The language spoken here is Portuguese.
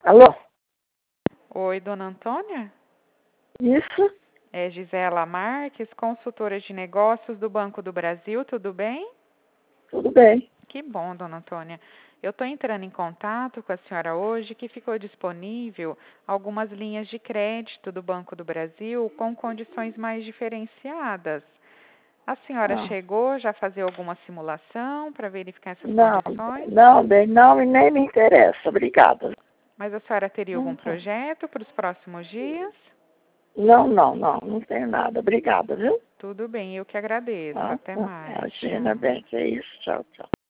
Alô? Oi, dona Antônia? Isso? É Gisela Marques, consultora de negócios do Banco do Brasil, tudo bem? Tudo bem. Que bom, dona Antônia. Eu estou entrando em contato com a senhora hoje que ficou disponível algumas linhas de crédito do Banco do Brasil com condições mais diferenciadas. A senhora Ah, chegou já a fazer alguma simulação para verificar essas não, condições? não, bem, não, e nem me interessa. Obrigada. Mas a senhora teria algum Não, projeto para os próximos dias? não tenho nada. Obrigada, viu? Tudo bem, eu que agradeço. Ah, Até mais. imagina Tchau. bem que é isso. Tchau, tchau.